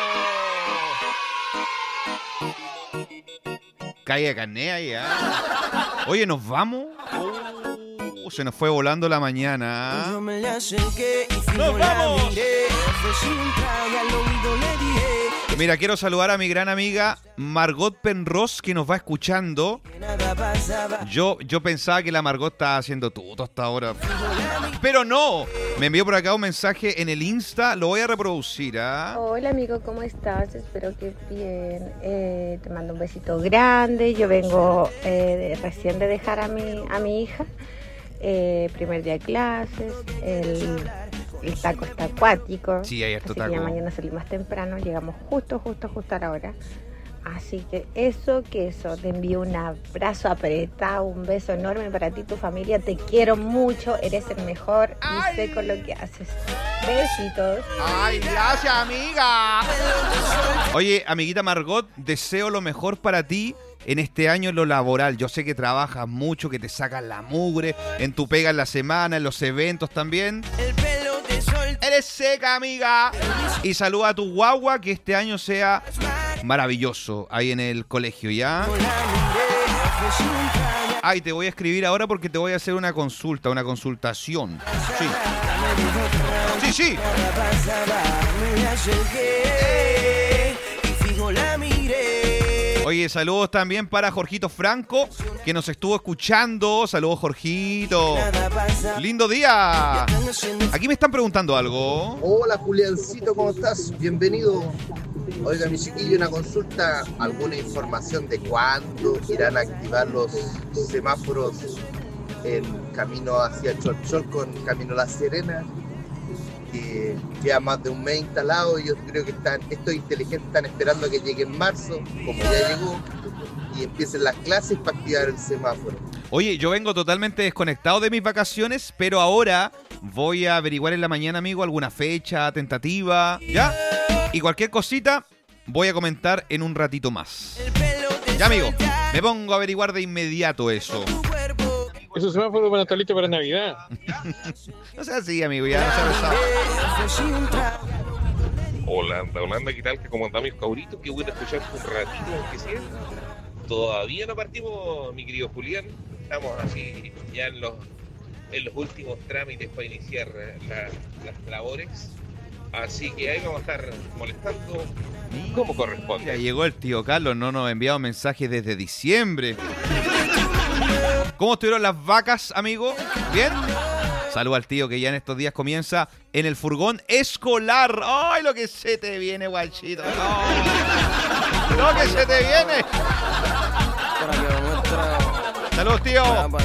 Calle Cané ahí, ¿ah? Oye, ¿nos vamos? Oh, se nos fue volando la mañana. Yo me le acerqué y fijo ¡Nos la vamos! miré. Ofrecí un trago y al oído le dije. Mira, quiero saludar a mi gran amiga Margot Penrose, que nos va escuchando. Yo, yo pensaba que la Margot estaba haciendo tuto hasta ahora. Pero no. Me envió por acá un mensaje en el Insta. Lo voy a reproducir, ¿ah? Hola amigo, ¿cómo estás? Espero que bien. Eh, te mando un besito grande. Yo vengo eh, de- recién de dejar a mi, a mi hija. Eh, primer día de clases. El el taco está acuático. Sí, hay harto así taco. que ya mañana salimos temprano, llegamos justo, justo, justo a la hora. Así que eso, que eso, te envío un abrazo apretado, un beso enorme para ti y tu familia. Te quiero mucho, eres el mejor y sé con lo que haces. Besitos. ¡Ay, gracias, amiga! Oye, amiguita Margot, deseo lo mejor para ti en este año en lo laboral. Yo sé que trabajas mucho, que te sacan la mugre, en tu pega en la semana, en los eventos también. Eres seca, amiga. Y saluda a tu guagua, que este año sea maravilloso ahí en el colegio, ¿ya? Ay, te voy a escribir ahora porque te voy a hacer una consulta, una consultación. Sí. Sí, sí. Oye, saludos también para Jorgito Franco, que nos estuvo escuchando. Saludos, Jorgito. Lindo día. Aquí me están preguntando algo. Hola, Juliancito, ¿cómo estás? Bienvenido. Oiga, mi chiquillo, una consulta. ¿Alguna información de cuándo irán a activar los semáforos en camino hacia Cholchol con camino a La Serena? Que lleva más de un mes instalado y yo creo que están, estos inteligentes están esperando a que llegue en marzo, como ya llegó, y empiecen las clases para activar el semáforo. Oye, yo vengo totalmente desconectado de mis vacaciones, pero ahora voy a averiguar en la mañana, amigo, alguna fecha tentativa, ¿ya? Y cualquier cosita voy a comentar en un ratito más. Ya, amigo, me pongo a averiguar de inmediato eso. Esos semáforos van a estar listos para Navidad. No sea así, amigo, ya no se Holanda, Holanda, ¿qué tal? ¿Cómo andán mis cabritos? Qué bueno escuchar un ratito, aunque sea. Todavía no partimos, mi querido Julián. Estamos así ya en los, en los últimos trámites para iniciar la, las labores. Así que ahí vamos a estar molestando como corresponde. Ya llegó el tío Carlos, no nos ha enviado mensajes desde diciembre. ¿Cómo estuvieron las vacas, amigo? ¿Bien? Saluda al tío que ya en estos días comienza en el furgón escolar. ¡Ay, lo que se te viene, guachito! ¡Oh! ¡Lo que se te viene! ¡Saludos, tío!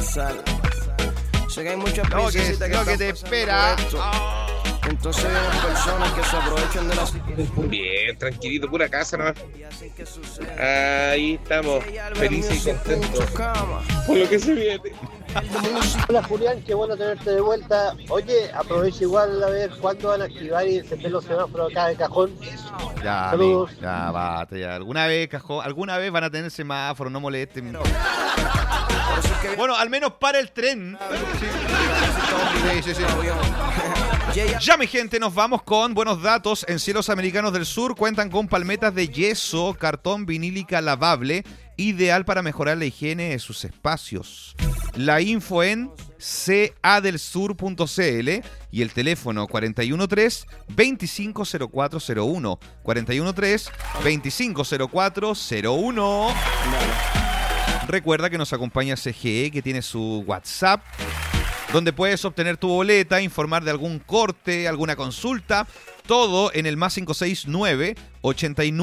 Sé que hay muchas Lo que, princesitas lo que te están espera. pasando por esto. Entonces vienen personas que se aprovechan de la... Bien, tranquilito, pura casa nomás. Ahí estamos, felices y contentos por lo que se viene. Hola Julián, qué bueno tenerte de vuelta. Oye, aprovecha igual a ver cuándo van a activar y encender los semáforos acá de Cajón. Ya, Saludos. amigo, ya, bate, ya. Alguna vez, cajón, alguna vez van a tener semáforo, no molesten. Bueno, al menos para el tren. Sí, sí, sí. Ya, mi gente, nos vamos con buenos datos. En Cielos Americanos del Sur cuentan con palmetas de yeso, cartón vinílica lavable, ideal para mejorar la higiene de sus espacios. La info en c a del sur punto c l y el teléfono cuatro uno tres, veinticinco cero cuatro cero uno. cuatro uno tres, veinticinco cero cuatro cero uno. Recuerda que nos acompaña C G E, que tiene su WhatsApp, donde puedes obtener tu boleta, informar de algún corte, alguna consulta, todo en el más cinco seis nueve, ochenta y nueve